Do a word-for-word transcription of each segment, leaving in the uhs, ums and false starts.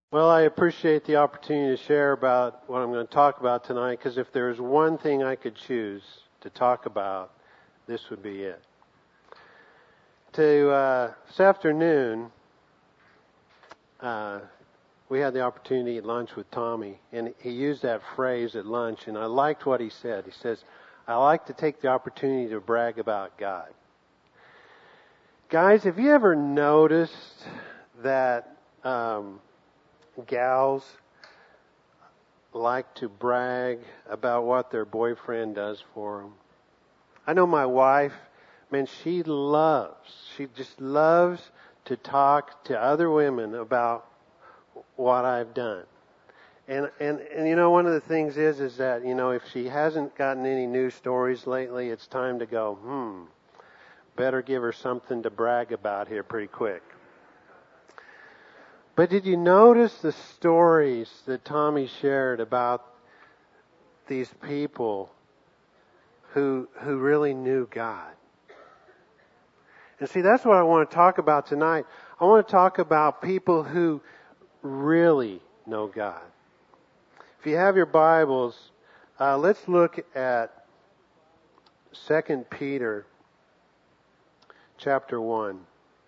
Well, I appreciate the opportunity to share about what I'm going to talk about tonight, because if there's one thing I could choose to talk about, this would be it. To uh, this afternoon, uh, we had the opportunity to eat lunch with Tommy, and he used that phrase at lunch, and I liked what he said. He says, I like to take the opportunity to brag about God. Guys, have you ever noticed that um, gals like to brag about what their boyfriend does for them? I know my wife, man, she loves, she just loves to talk to other women about what I've done. And, and, and you know, one of the things is, is that, you know, if she hasn't gotten any news stories lately, it's time to go, hmm, better give her something to brag about here pretty quick. But did you notice the stories that Tommy shared about these people who who really knew God? And see, that's what I want to talk about tonight. I want to talk about people who really know God. If you have your Bibles, uh, let's look at Second Peter chapter one.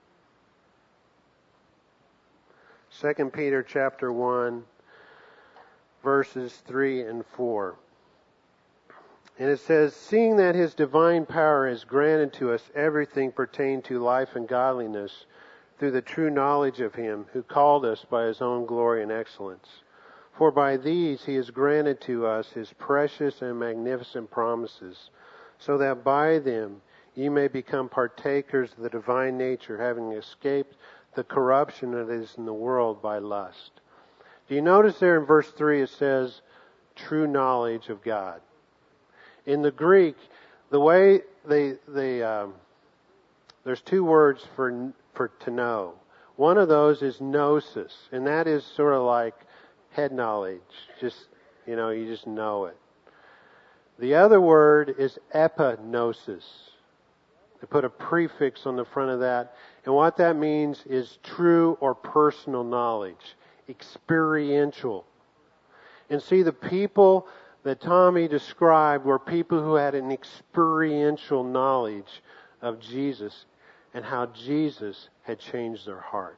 Second Peter chapter one, verses three and four. And it says, seeing that His divine power has granted to us everything pertaining to life and godliness through the true knowledge of Him who called us by His own glory and excellence. For by these He has granted to us His precious and magnificent promises, so that by them ye may become partakers of the divine nature, having escaped the corruption that is in the world by lust. Do you notice there in verse three it says, true knowledge of God? In the Greek, the way they, they um, there's two words for for to know. One of those is gnosis, and that is sort of like head knowledge. Just, you know, you just know it. The other word is epignosis. They put a prefix on the front of that. And what that means is true or personal knowledge, experiential. And see, the people that Tommy described were people who had an experiential knowledge of Jesus and how Jesus had changed their heart.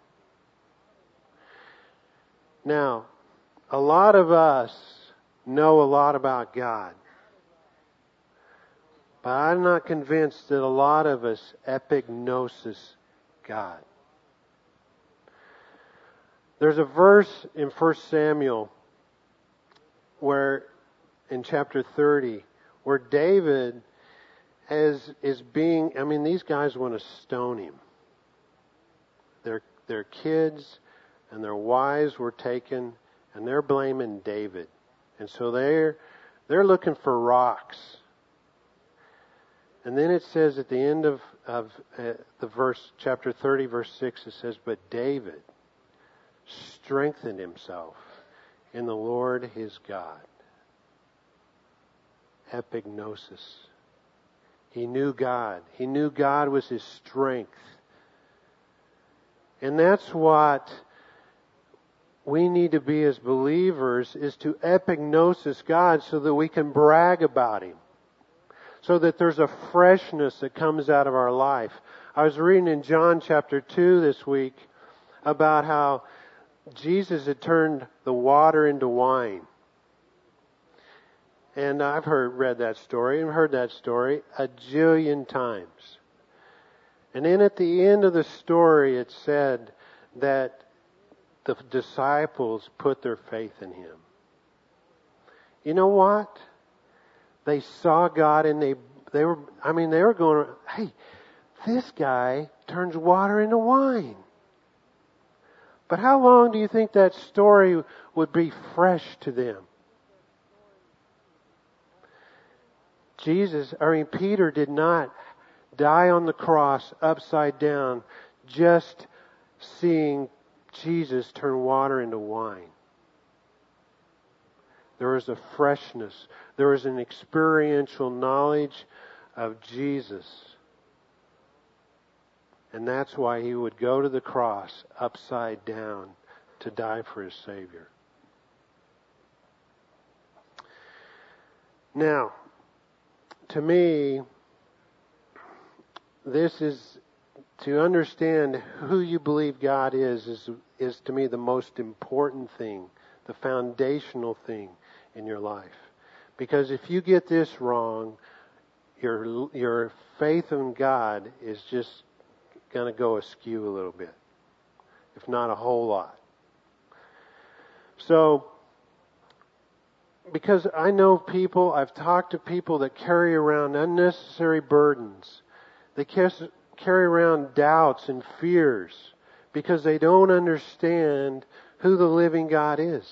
Now, a lot of us know a lot about God. But I'm not convinced that a lot of us epignosis God. There's a verse in First Samuel where, in chapter thirty, where David has, is being, I mean, these guys want to stone him. Their, their kids and their wives were taken, and they're blaming David. And so they're, they're looking for rocks. And then it says at the end of, of uh, the verse, chapter thirty, verse six, it says, but David strengthened himself in the Lord his God. Epignosis. He knew God. He knew God was his strength. And that's what we need to be as believers, is to epignosis God so that we can brag about Him. So that there's a freshness that comes out of our life. I was reading in John chapter two this week about how Jesus had turned the water into wine. And I've heard, read that story and heard that story a jillion times. And then at the end of the story it said that the disciples put their faith in Him. You know what? They saw God and they they were, I mean, they were going, hey, this guy turns water into wine. But how long do you think that story would be fresh to them? Jesus, I mean, Peter did not die on the cross upside down just seeing Jesus turn water into wine. There was a freshness. There was an experiential knowledge of Jesus. And that's why He would go to the cross upside down to die for his Savior. Now, to me, this is, to understand who you believe God is, is, is to me the most important thing, the foundational thing in your life. Because if you get this wrong, your your faith in God is just going to go askew a little bit, if not a whole lot. So, because I know people, I've talked to people that carry around unnecessary burdens. They carry around doubts and fears because they don't understand who the living God is.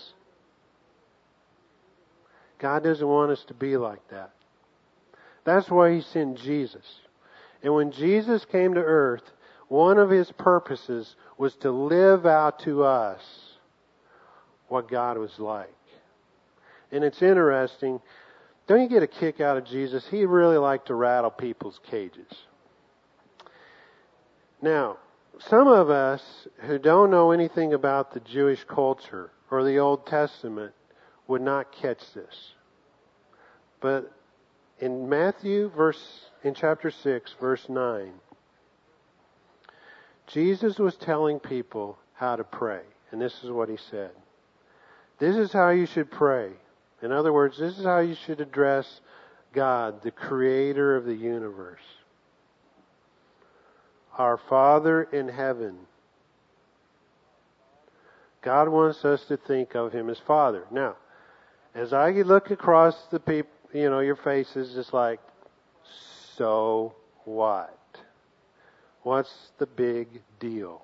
God doesn't want us to be like that. That's why He sent Jesus. And when Jesus came to earth, one of His purposes was to live out to us what God was like. And it's interesting, don't you get a kick out of Jesus? He really liked to rattle people's cages. Now, some of us who don't know anything about the Jewish culture or the Old Testament would not catch this. But in Matthew, verse in chapter six, verse nine, Jesus was telling people how to pray. And this is what He said. This is how you should pray. In other words, this is how you should address God, the Creator of the universe. Our Father in heaven. God wants us to think of Him as Father. Now, as I look across the people, you know, your faces, it's like, so what? What's the big deal?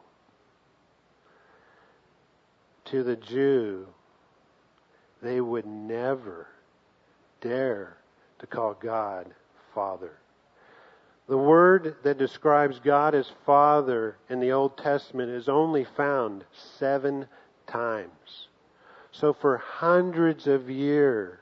To the Jew, they would never dare to call God Father. The word that describes God as Father in the Old Testament is only found seven times. So for hundreds of years,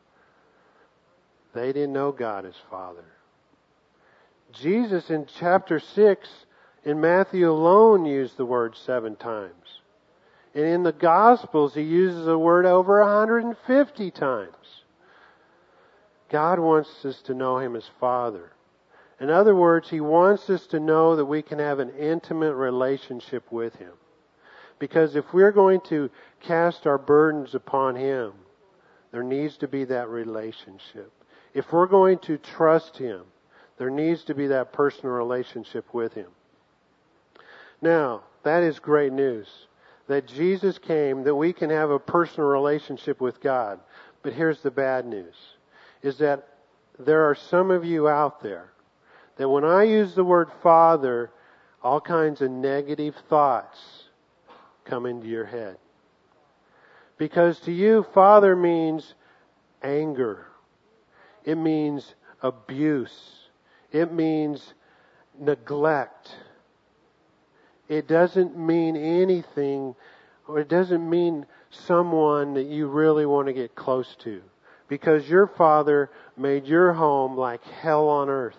they didn't know God as Father. Jesus in chapter six, in Matthew alone, used the word seven times. And in the Gospels, He uses the word over one hundred fifty times. God wants us to know Him as Father. In other words, He wants us to know that we can have an intimate relationship with Him. Because if we're going to cast our burdens upon Him, there needs to be that relationship. If we're going to trust Him, there needs to be that personal relationship with Him. Now, that is great news. That Jesus came, that we can have a personal relationship with God. But here's the bad news. Is that there are some of you out there that when I use the word Father, all kinds of negative thoughts come into your head. Because to you, Father means anger. It means abuse. It means neglect. It doesn't mean anything, or it doesn't mean someone that you really want to get close to. Because your Father made your home like hell on earth.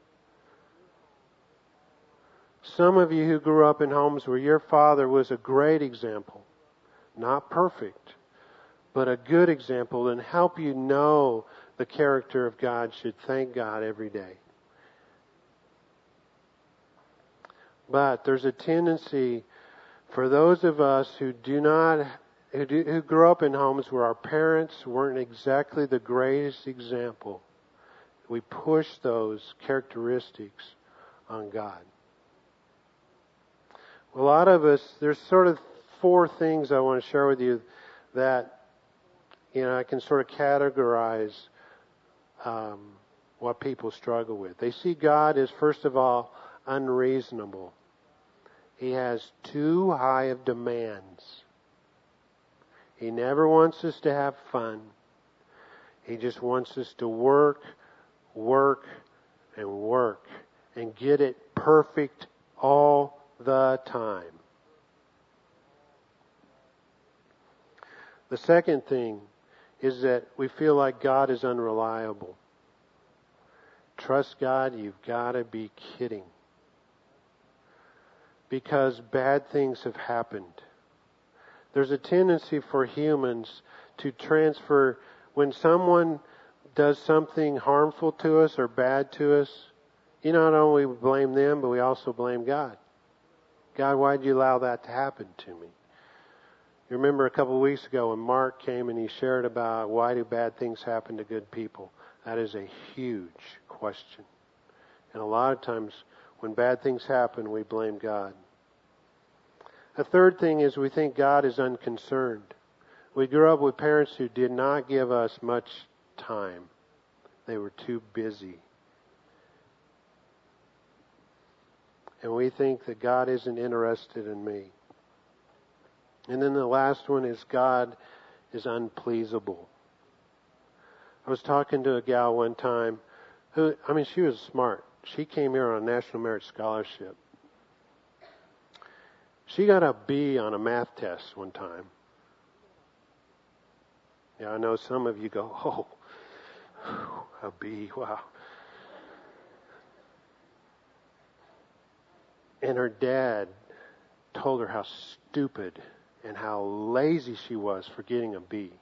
Some of you who grew up in homes where your father was a great example, not perfect, but a good example, and help you know the character of God, should thank God every day. But there's a tendency for those of us who do not, who, do, who grew up in homes where our parents weren't exactly the greatest example, we push those characteristics on God. A lot of us, there's sort of four things I want to share with you that, you know, I can sort of categorize um, what people struggle with. They see God as, first of all, unreasonable. He has too high of demands. He never wants us to have fun. He just wants us to work, work, and work, and get it perfect all the time. The second thing is that we feel like God is unreliable. Trust God, you've got to be kidding. Because bad things have happened. There's a tendency for humans to transfer when someone does something harmful to us or bad to us. You not only blame them, but we also blame God. God, why did you allow that to happen to me? You remember a couple of weeks ago when Mark came and he shared about why do bad things happen to good people? That is a huge question. And a lot of times when bad things happen, we blame God. A third thing is we think God is unconcerned. We grew up with parents who did not give us much time. They were too busy. And we think that God isn't interested in me. And then the last one is God is unpleasable. I was talking to a gal one time who, I mean, she was smart. She came here on a National Merit Scholarship. She got a B on a math test one time. Yeah, I know some of you go, oh, a B, wow. And her dad told her how stupid and how lazy she was for getting a B.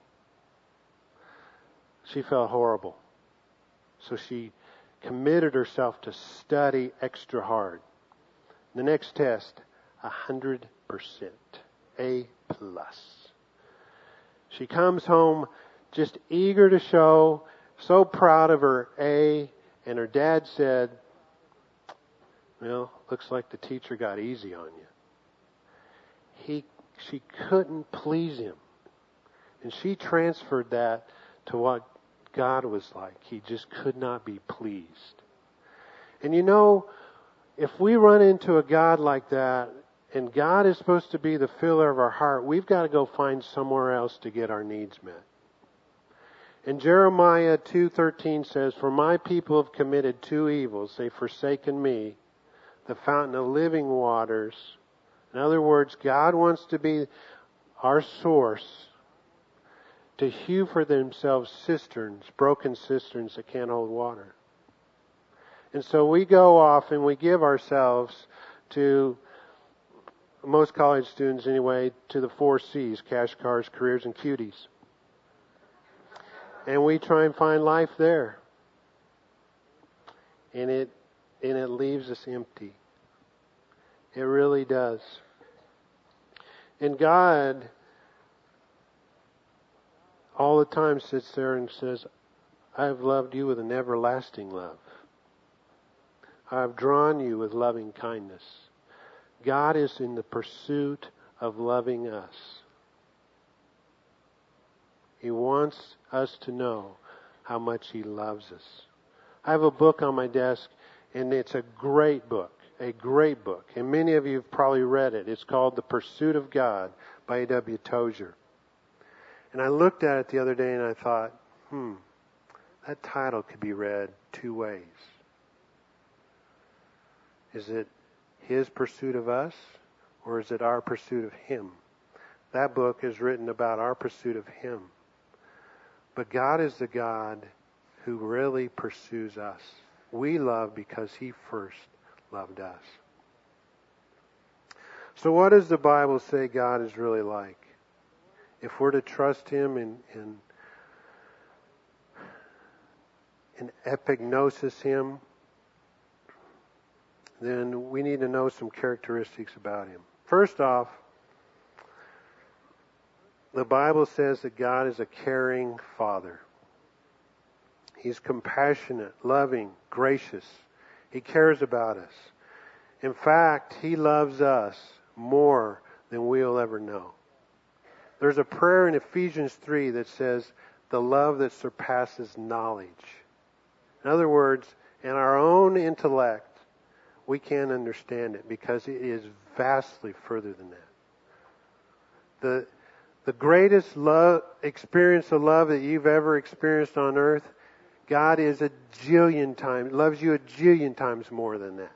She felt horrible. So she committed herself to study extra hard. The next test, a hundred percent, A plus. She comes home just eager to show, so proud of her A, and her dad said, well, looks like the teacher got easy on you. He, she couldn't please him. And she transferred that to what God was like. He just could not be pleased. And you know, if we run into a God like that, and God is supposed to be the filler of our heart, we've got to go find somewhere else to get our needs met. And Jeremiah two thirteen says, for my people have committed two evils. They've forsaken me, the fountain of living waters. In other words, God wants to be our source to hew for themselves cisterns, broken cisterns that can't hold water. And so we go off and we give ourselves to, most college students anyway, to the four C's, cash, cars, careers, and cuties. And we try and find life there. And it, and it leaves us empty. It really does. And God all the time sits there and says, I have loved you with an everlasting love. I have drawn you with loving kindness. God is in the pursuit of loving us. He wants us to know how much He loves us. I have a book on my desk, and it's a great book, a great book. And many of you have probably read it. It's called The Pursuit of God by A W Tozer. And I looked at it the other day and I thought, hmm, that title could be read two ways. Is it His pursuit of us, or is it our pursuit of Him? That book is written about our pursuit of Him. But God is the God who really pursues us. We love because He first loved us. So what does the Bible say God is really like? If we're to trust Him in, in, in epignosis Him, then we need to know some characteristics about Him. First off, the Bible says that God is a caring Father. He's compassionate, loving, gracious. He cares about us. In fact, He loves us more than we'll ever know. There's a prayer in Ephesians three that says, the love that surpasses knowledge. In other words, in our own intellect, we can't understand it because it is vastly further than that. The, the greatest love, experience of love that you've ever experienced on earth, God is a jillion times, loves you a jillion times more than that.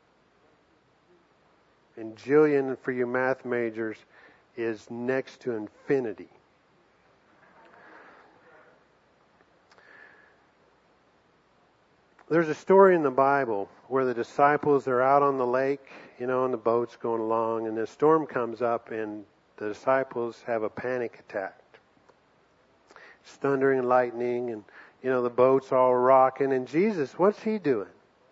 And jillion for you math majors is next to infinity. There's a story in the Bible where the disciples are out on the lake, you know, and the boat's going along, and the storm comes up, and the disciples have a panic attack. It's thundering and lightning, and you know the boat's all rocking, and Jesus, what's he doing?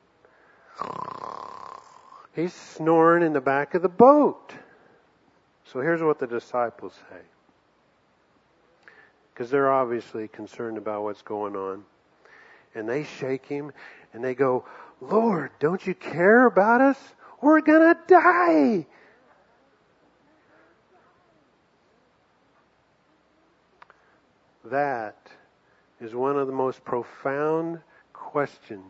He's snoring in the back of the boat. So here's what the disciples say. Because they're obviously concerned about what's going on. And they shake him and they go, Lord, don't you care about us? We're going to die. That is one of the most profound questions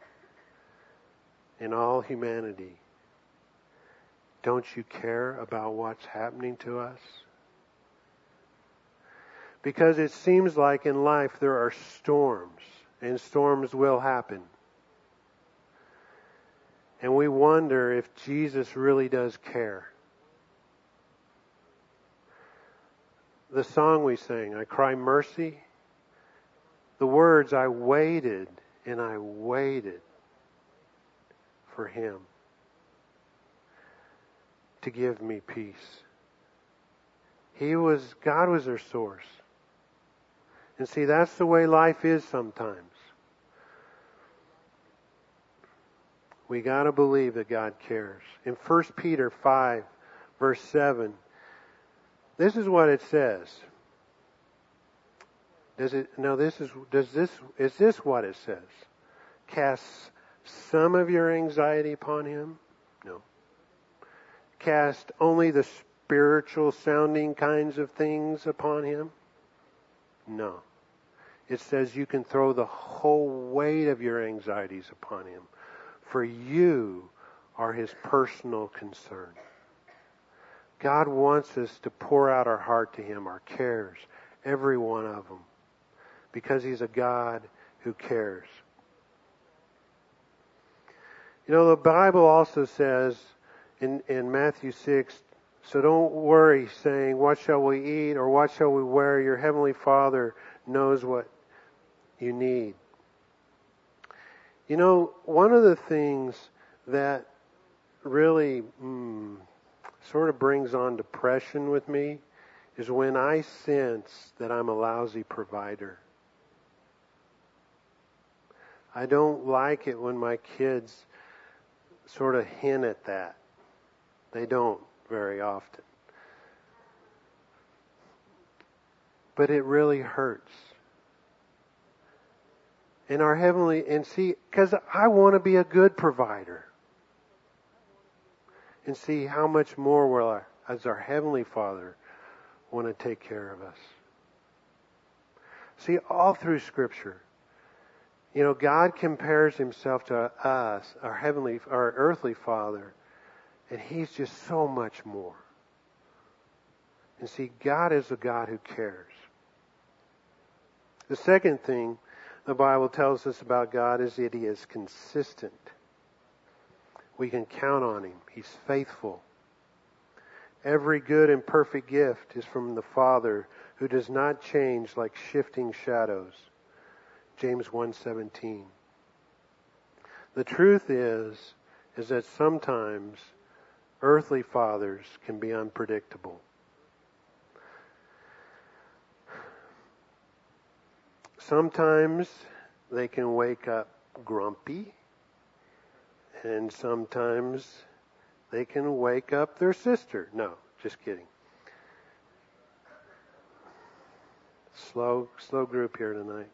in all humanity. Don't you care about what's happening to us? Because it seems like in life there are storms, and storms will happen. And we wonder if Jesus really does care. The song we sang, I Cry Mercy, the words, I waited and I waited for Him to give me peace. He was, God was their source. And see, that's the way life is sometimes. We got to believe that God cares. In First Peter five, verse seven, this is what it says. Does it? No, this is. Does this? Is this what it says? Cast some of your anxiety upon Him? No. Cast only the spiritual sounding kinds of things upon Him? No. It says you can throw the whole weight of your anxieties upon Him. For you are His personal concern. God wants us to pour out our heart to Him, our cares, every one of them. Because He's a God who cares. You know, the Bible also says in, in Matthew six, so don't worry saying, what shall we eat or what shall we wear? Your Heavenly Father knows what you need. You know, one of the things that really mm, sort of brings on depression with me is when I sense that I'm a lousy provider. I don't like it when my kids sort of hint at that. They don't very often. But it really hurts. And our heavenly, and see, because I want to be a good provider. And see how much more will our, as our Heavenly Father want to take care of us. See, all through Scripture, you know, God compares Himself to us, our heavenly, our earthly Father, and He's just so much more. And see, God is a God who cares. The second thing the Bible tells us about God is that He is consistent. We can count on Him. He's faithful. Every good and perfect gift is from the Father who does not change like shifting shadows. James one seventeen. The truth is, is that sometimes earthly fathers can be unpredictable. Sometimes they can wake up grumpy, and sometimes they can wake up their sister. No, just kidding. Slow, slow group here tonight.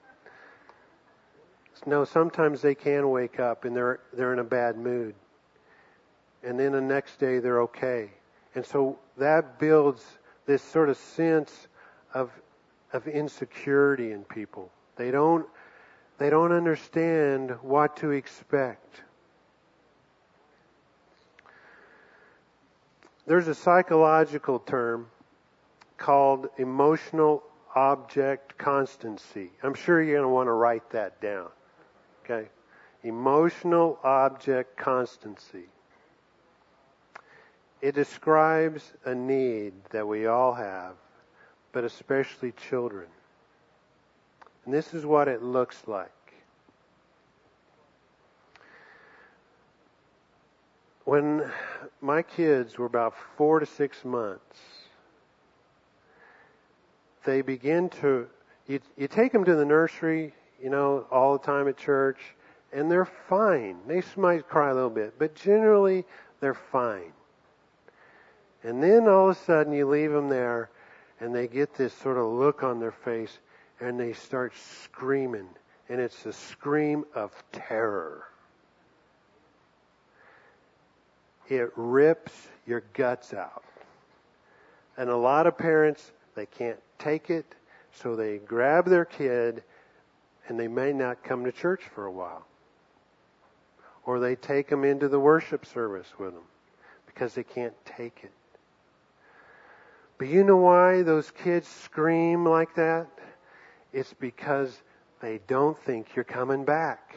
No, sometimes they can wake up and they're they're in a bad mood, and then the next day they're okay, and so that builds this sort of sense of of insecurity in people. They don't they don't understand what to expect. There's a psychological term called emotional object constancy. I'm sure you're going to want to write that down. Okay? Emotional object constancy. It describes a need that we all have, but especially children. And this is what it looks like. When my kids were about four to six months, they begin to, you, you take them to the nursery, you know, all the time at church, and they're fine. They might cry a little bit, but generally they're fine. And then all of a sudden you leave them there, and they get this sort of look on their face, and they start screaming. And it's a scream of terror. It rips your guts out. And a lot of parents, they can't take it, so they grab their kid, and they may not come to church for a while. Or they take them into the worship service with them because they can't take it. But you know why those kids scream like that? It's because they don't think you're coming back.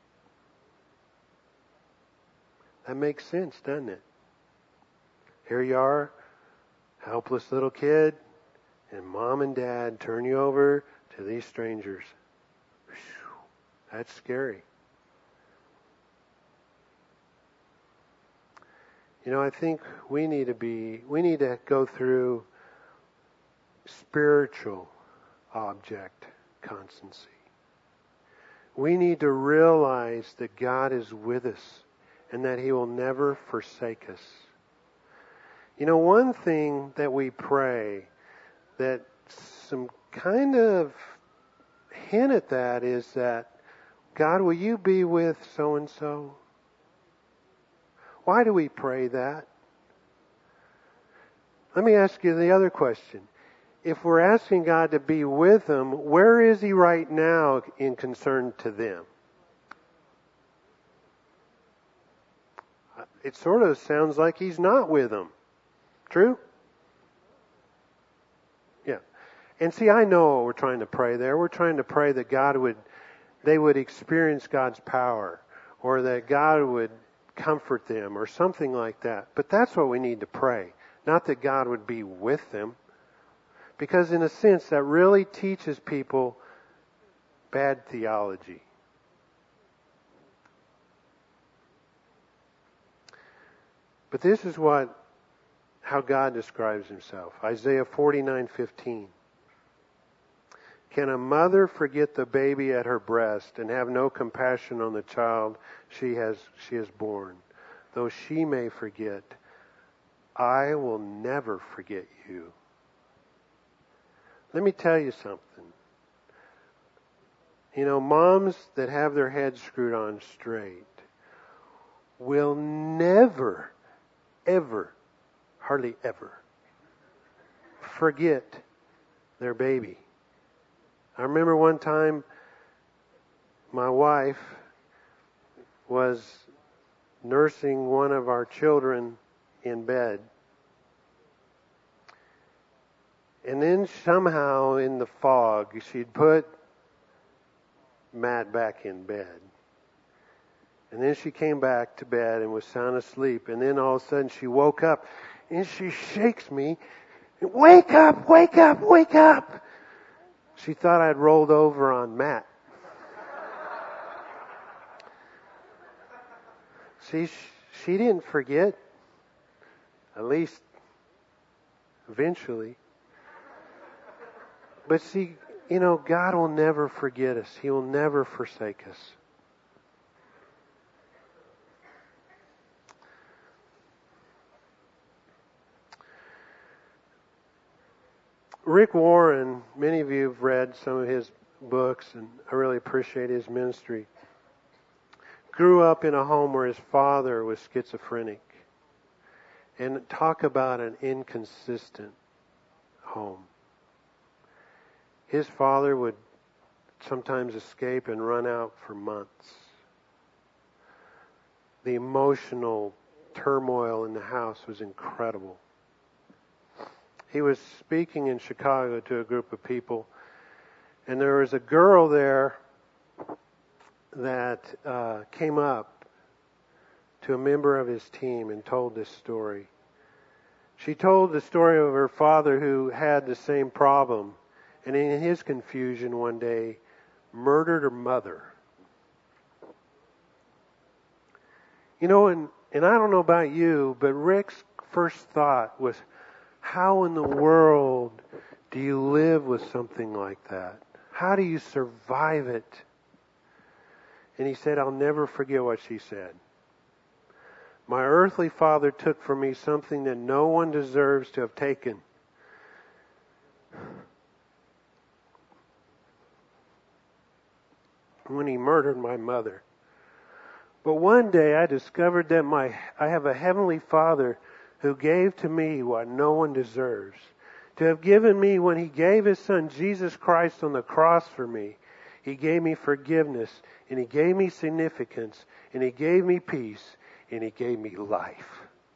That makes sense, doesn't it? Here you are, helpless little kid, and mom and dad turn you over to these strangers. Whew, that's scary. You know, I think we need to be, we need to go through spiritual object constancy. We need to realize that God is with us and that He will never forsake us. You know, one thing that we pray that some kind of hint at that is that, God, will you be with so-and-so? Why do we pray that? Let me ask you the other question. If we're asking God to be with them, where is He right now in concern to them? It sort of sounds like He's not with them. True? Yeah. And see, I know what we're trying to pray there. We're trying to pray that God would, they would experience God's power, or that God would comfort them, or something like that. But that's what we need to pray. Not that God would be with them. Because in a sense, that really teaches people bad theology. But this is what, how God describes Himself. Isaiah forty-nine fifteen. Can a mother forget the baby at her breast and have no compassion on the child she has she has born? Though she may forget, I will never forget you. Let me tell you something. You know, moms that have their heads screwed on straight will never, ever, hardly ever, forget their baby. I remember one time my wife was nursing one of our children in bed. And then somehow in the fog, she'd put Matt back in bed. And then she came back to bed and was sound asleep. And then all of a sudden she woke up and she shakes me. Wake up, wake up, wake up. She thought I'd rolled over on Matt. See, she didn't forget. At least eventually. But see, you know, God will never forget us. He will never forsake us. Rick Warren, many of you have read some of his books, and I really appreciate his ministry. Grew up in a home where his father was schizophrenic. And talk about an inconsistent home. His father would sometimes escape and run out for months. The emotional turmoil in the house was incredible. He was speaking in Chicago to a group of people, and there was a girl there that uh, came up to a member of his team and told this story. She told the story of her father who had the same problem, and in his confusion one day, murdered her mother. You know, and, and I don't know about you, but Rick's first thought was, how in the world Do you live with something like that? How do you survive it? And he said, I'll never forget what she said. My earthly father took from me something that no one deserves to have taken. When he murdered my mother. But one day I discovered that my I have a heavenly Father who gave to me what no one deserves. To have given me when He gave His Son Jesus Christ on the cross for me. He gave me forgiveness, and He gave me significance, and He gave me peace, and He gave me life.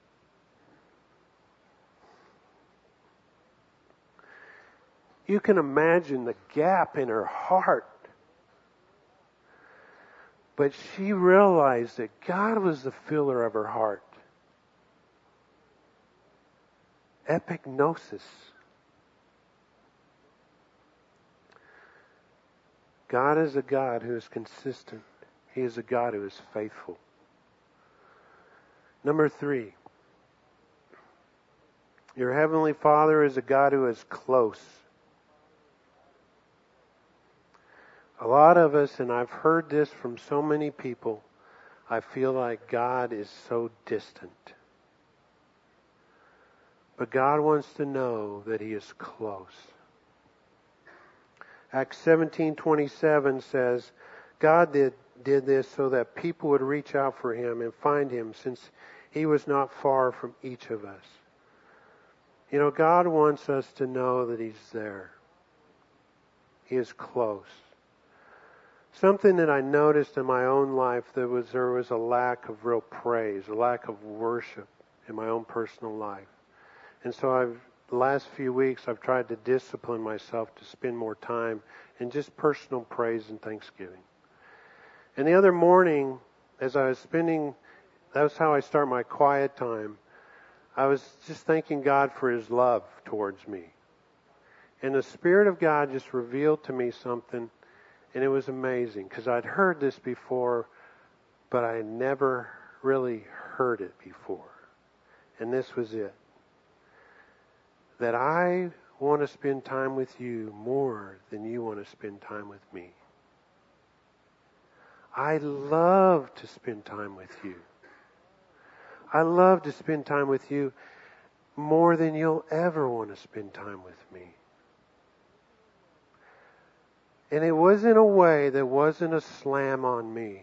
You can imagine the gap in her heart. But she realized that God was the filler of her heart. Epignosis. God is a God who is consistent. He is a God who is faithful. Number three. Your Heavenly Father is a God who is close. A lot of us, and I've heard this from so many people, I feel like God is so distant. But God wants to know that He is close. Acts seventeen twenty-seven says, God did, did this so that people would reach out for Him and find Him, since He was not far from each of us. You know, God wants us to know that He's there. He is close. Something that I noticed in my own life, there was there was a lack of real praise, a lack of worship in my own personal life. And so I've, the last few weeks, I've tried to discipline myself to spend more time in just personal praise and thanksgiving. And the other morning, as I was spending, that was how I start my quiet time, I was just thanking God for His love towards me. And the Spirit of God just revealed to me something. And it was amazing, because I'd heard this before, but I had never really heard it before. And this was it. That I want to spend time with you more than you want to spend time with me. I love to spend time with you. I love to spend time with you more than you'll ever want to spend time with me. And it was in a way that wasn't a slam on me.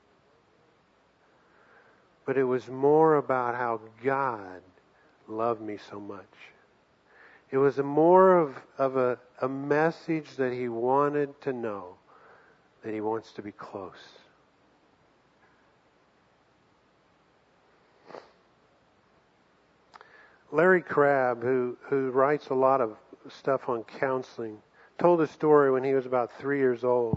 But it was more about how God loved me so much. It was a more of, of a, a message that He wanted to know, that He wants to be close. Larry Crabb, who, who writes a lot of stuff on counseling, told a story when he was about three years old.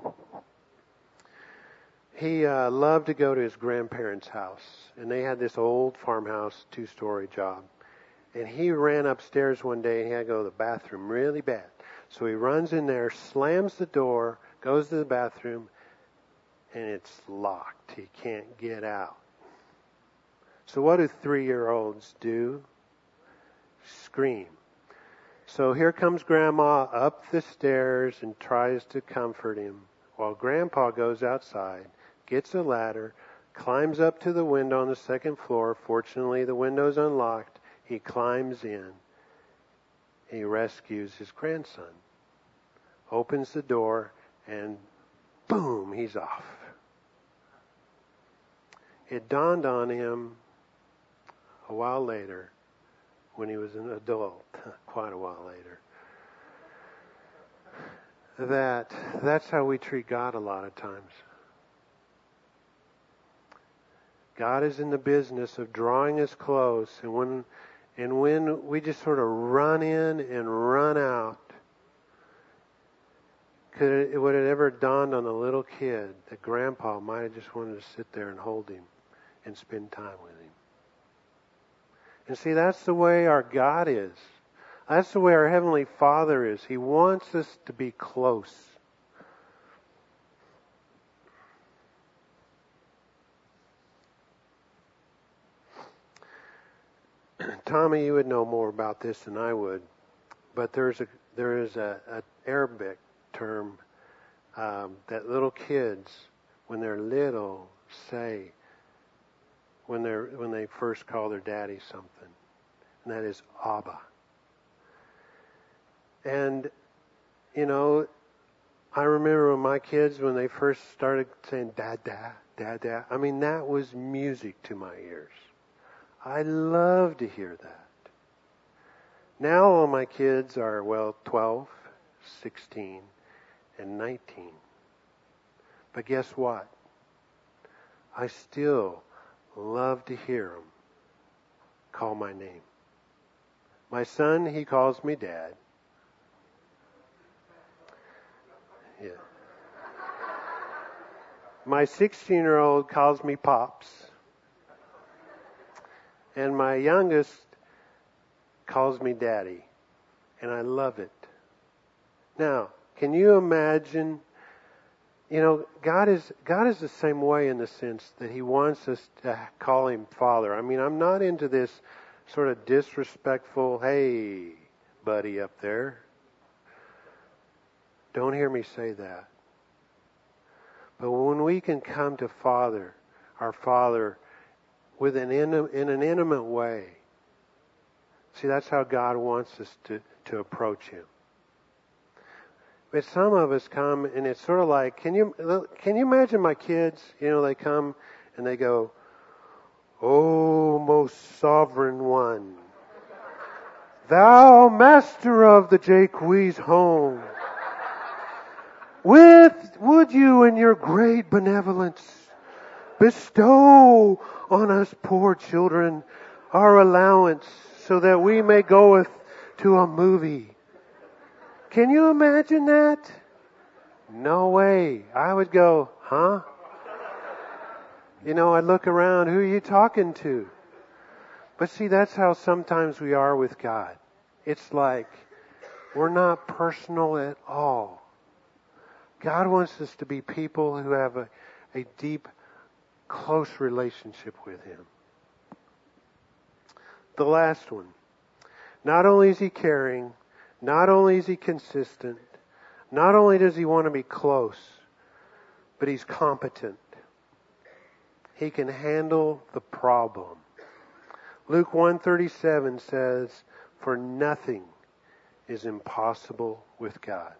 He uh, loved to go to his grandparents' house, and they had this old farmhouse, two-story job. And he ran upstairs one day, and he had to go to the bathroom really bad. So he runs in there, slams the door, goes to the bathroom, and it's locked. He can't get out. So what do three-year-olds do? Scream. So here comes Grandma up the stairs and tries to comfort him, while Grandpa goes outside, gets a ladder, climbs up to the window on the second floor. Fortunately, the window's unlocked. He climbs in. He rescues his grandson. Opens the door, and boom, he's off. It dawned on him a while later, when he was an adult, quite a while later, that that's how we treat God a lot of times. God is in the business of drawing us close, and when and when we just sort of run in and run out, could it, would it ever dawned on a little kid that Grandpa might have just wanted to sit there and hold him and spend time with him? And see, that's the way our God is. That's the way our Heavenly Father is. He wants us to be close. Tommy, you would know more about this than I would. But there's a, there is a, a Arabic term um, that little kids, when they're little, say when they're when they first call their daddy something, and that is Abba. And you know, I remember when my kids, when they first started saying Dada, Dada, I mean, that was music to my ears. I love to hear that. Now all my kids are, well, twelve, sixteen, and nineteen. But guess what? I still love to hear them call my name. My son, he calls me Dad. Yeah. My sixteen-year-old calls me Pops. And my youngest calls me Daddy. And I love it. Now, can you imagine, you know, God is God is the same way in the sense that He wants us to call Him Father. I mean, I'm not into this sort of disrespectful, hey, buddy up there. Don't hear me say that. But when we can come to Father, our Father, with an in, in an intimate way, see, that's how God wants us to, to approach Him. But some of us come, and it's sort of like, can you can you imagine my kids? You know, they come and they go, "O most sovereign one, thou master of the Jaques home, with would you in your great benevolence bestow on us poor children our allowance so that we may goeth to a movie." Can you imagine that? No way. I would go, huh? You know, I'd look around, who are you talking to? But see, that's how sometimes we are with God. It's like we're not personal at all. God wants us to be people who have a, a deep, close relationship with Him. The last one. Not only is He caring, not only is He consistent, not only does He want to be close, but He's competent. He can handle the problem. Luke one thirty-seven says, "For nothing is impossible with God."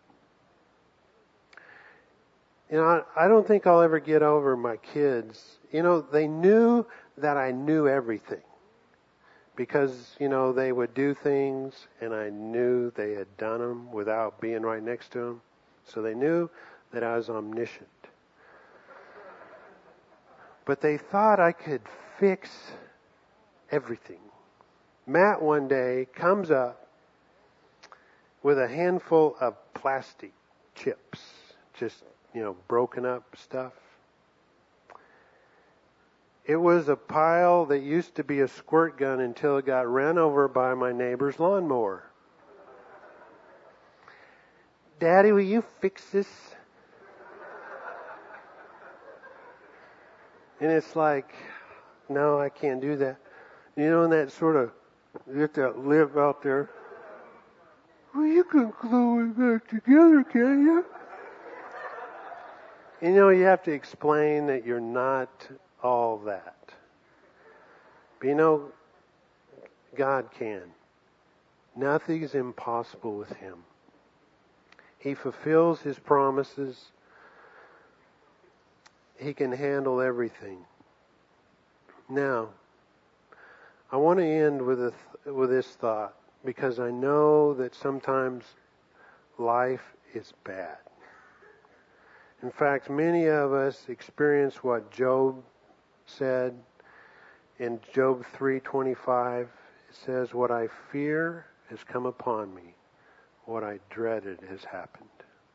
You know, I don't think I'll ever get over my kids. You know, they knew that I knew everything. Because, you know, they would do things and I knew they had done them without being right next to them. So they knew that I was omniscient. But they thought I could fix everything. Matt one day comes up with a handful of plastic chips. Just, you know, broken up stuff. It was a pile that used to be a squirt gun until it got ran over by my neighbor's lawnmower. "Daddy, will you fix this?" And it's like, no, I can't do that. You know, and that sort of, you get that lip out there. "Well, you can glue it back together, can you?" You know, you have to explain that you're not all that. But you know, God can. Nothing is impossible with Him. He fulfills His promises. He can handle everything. Now, I want to end with a th- with this thought, because I know that sometimes life is bad. In fact, many of us experience what Job said in Job three twenty-five. It says, "What I fear has come upon me. What I dreaded has happened."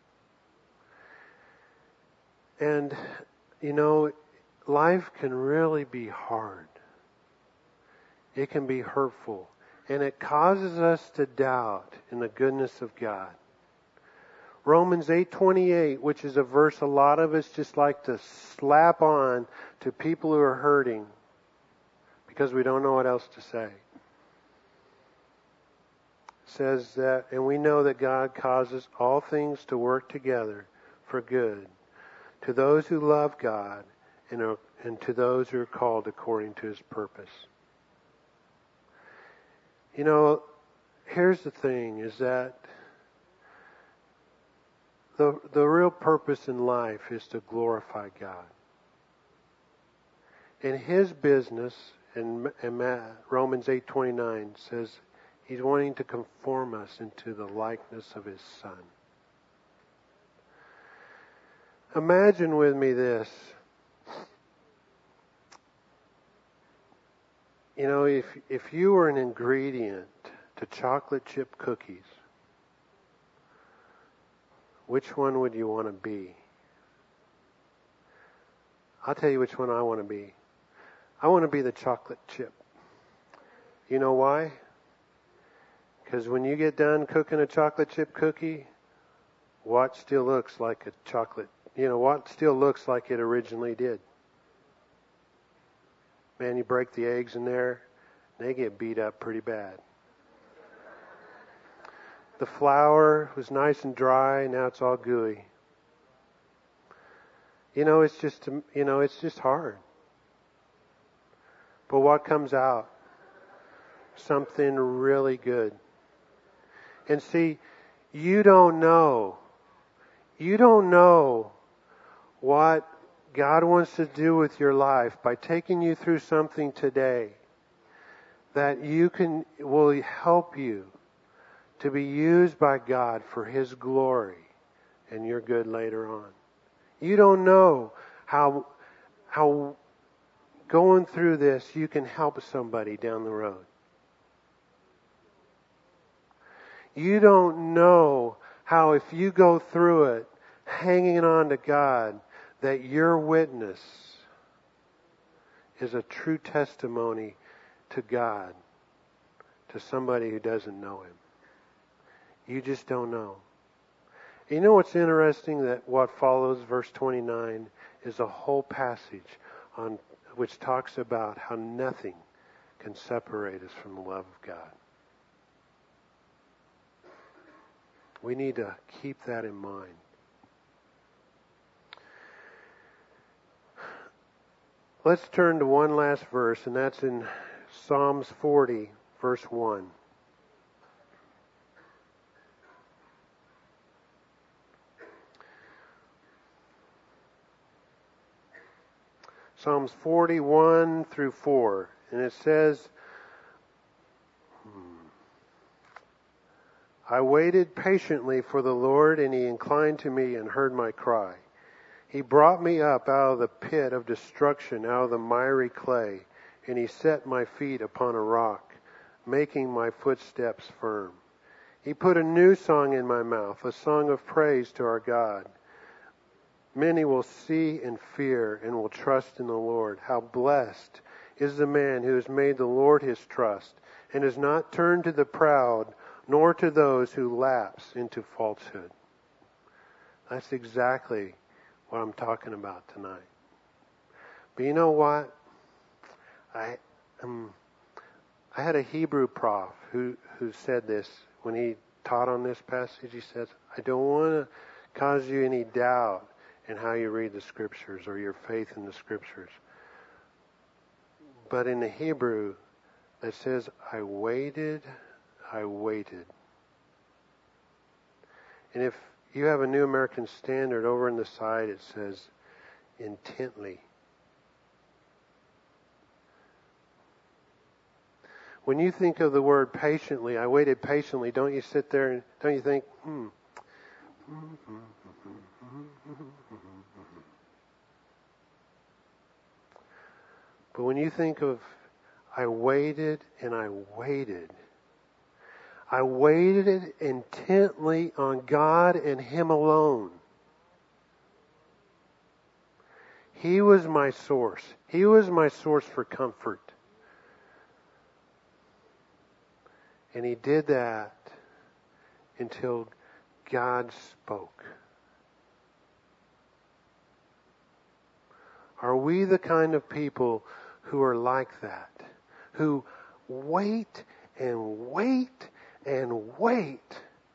And, you know, life can really be hard. It can be hurtful. And it causes us to doubt in the goodness of God. Romans eight twenty-eight, which is a verse a lot of us just like to slap on to people who are hurting because we don't know what else to say, says that, and we know that God causes all things to work together for good to those who love God and, are, and to those who are called according to His purpose. You know, here's the thing, is that the, the real purpose in life is to glorify God. And His business, in, in Romans eight twenty-nine, says He's wanting to conform us into the likeness of His Son. Imagine with me this. You know, if if you were an ingredient to chocolate chip cookies, which one would you want to be? I'll tell you which one I want to be. I want to be the chocolate chip. You know why? Because when you get done cooking a chocolate chip cookie, what still looks like a chocolate, you know, what still looks like it originally did? Man, you break the eggs in there, they get beat up pretty bad. The flour was nice and dry, now it's all gooey. You know, it's just, you know, it's just hard. But what comes out? Something really good. And see, you don't know. You don't know what God wants to do with your life by taking you through something today that you can, will help you to be used by God for His glory and your good later on. You don't know how, how going through this you can help somebody down the road. You don't know how if you go through it hanging on to God, that your witness is a true testimony to God, to somebody who doesn't know Him. You just don't know. You know what's interesting? That what follows verse twenty-nine is a whole passage on which talks about how nothing can separate us from the love of God. We need to keep that in mind. Let's turn to one last verse, and that's in Psalms forty, verse one. Psalms forty-one through four. And it says, hmm, I waited patiently for the Lord, and He inclined to me and heard my cry. He brought me up out of the pit of destruction, out of the miry clay, and He set my feet upon a rock, making my footsteps firm. He put a new song in my mouth, a song of praise to our God. Many will see and fear and will trust in the Lord. How blessed is the man who has made the Lord his trust and has not turned to the proud, nor to those who lapse into falsehood. That's exactly what I'm talking about tonight. But you know what? I um, I had a Hebrew prof who, who said this when he taught on this passage. He says, I don't want to cause you any doubt in how you read the Scriptures or your faith in the Scriptures. But in the Hebrew, it says, I waited, I waited. And if you have a New American Standard, over on the side it says, intently. When you think of the word patiently, I waited patiently, don't you sit there and don't you think, hmm. But when you think of, I waited and I waited, I waited intently on God and Him alone. He was my source. He was my source for comfort. And He did that until God spoke. Are we the kind of people who are like that? Who wait and wait and wait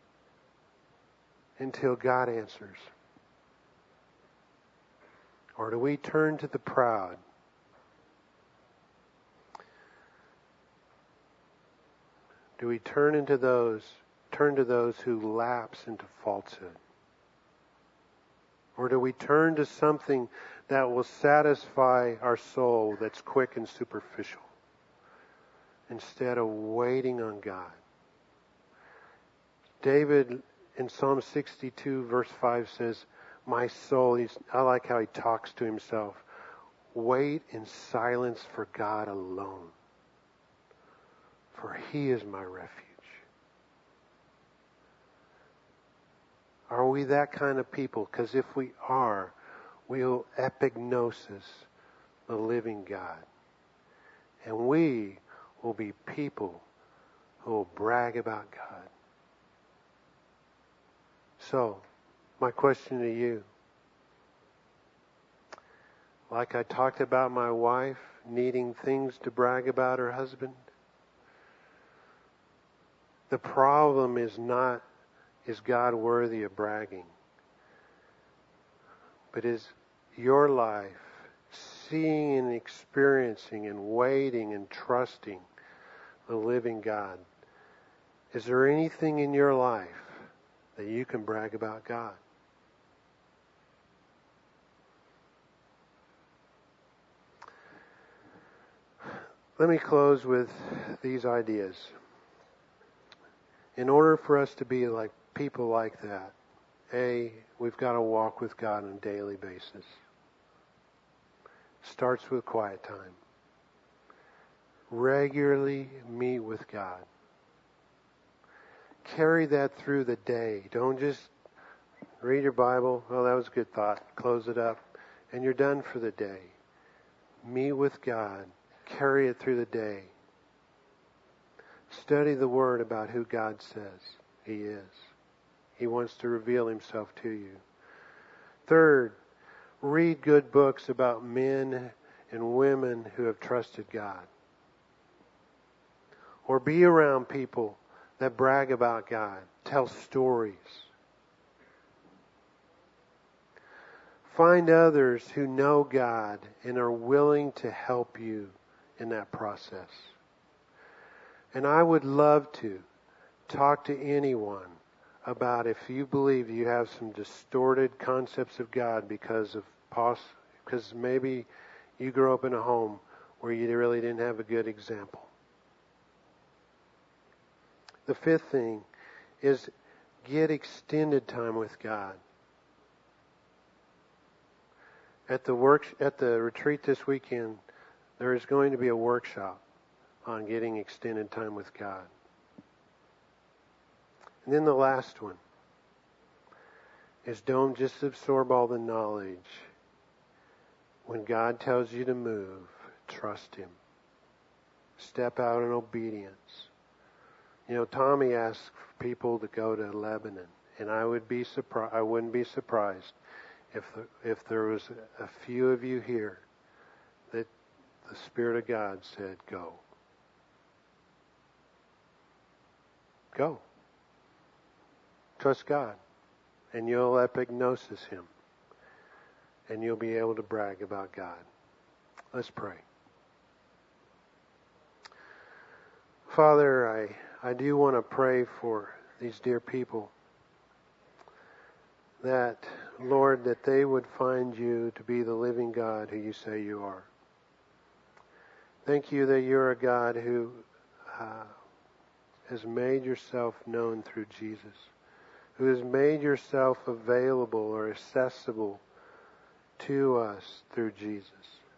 until God answers? Or do we turn to the proud? Do we turn into those, turn to those who lapse into falsehood? Or do we turn to something that will satisfy our soul that's quick and superficial instead of waiting on God? David in Psalm sixty-two verse five says, my soul, he's, I like how he talks to himself, wait in silence for God alone, for He is my refuge. Are we that kind of people? Because if we are, we'll epignosis the living God. And we will be people who will brag about God. So, my question to you, like I talked about my wife needing things to brag about her husband, the problem is not, is God worthy of bragging? But is your life seeing and experiencing and waiting and trusting the living God? Is there anything in your life that you can brag about God? Let me close with these ideas. In order for us to be like people like that, A, we've got to walk with God on a daily basis. Starts with quiet time. Regularly meet with God. Carry that through the day. Don't just read your Bible. Oh, that was a good thought. Close it up. And you're done for the day. Meet with God. Carry it through the day. Study the Word about who God says He is. He wants to reveal Himself to you. Third, read good books about men and women who have trusted God. Or be around people that brag about God. Tell stories. Find others who know God and are willing to help you in that process. And I would love to talk to anyone about if you believe you have some distorted concepts of God because of pos- because maybe you grew up in a home where you really didn't have a good example. The fifth thing is get extended time with God. At the work at the retreat this weekend, there is going to be a workshop on getting extended time with God. And then the last one is don't just absorb all the knowledge. When God tells you to move, trust Him. Step out in obedience. You know, Tommy asked people to go to Lebanon, and I would be surprised. I wouldn't be surprised if the, if there was a few of you here that the Spirit of God said, "Go, go, trust God, and you'll epignosis Him, and you'll be able to brag about God." Let's pray. Father, I. I do want to pray for these dear people that, Lord, that they would find you to be the living God who you say you are. Thank you that you're a God who uh, has made yourself known through Jesus, who has made yourself available or accessible to us through Jesus.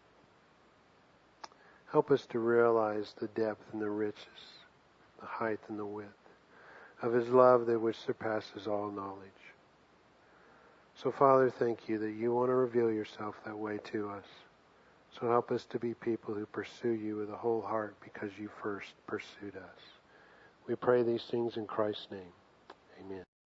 Help us to realize the depth and the riches, the height and the width of His love that which surpasses all knowledge. So, Father, thank you that you want to reveal yourself that way to us. So help us to be people who pursue you with a whole heart because you first pursued us. We pray these things in Christ's name. Amen.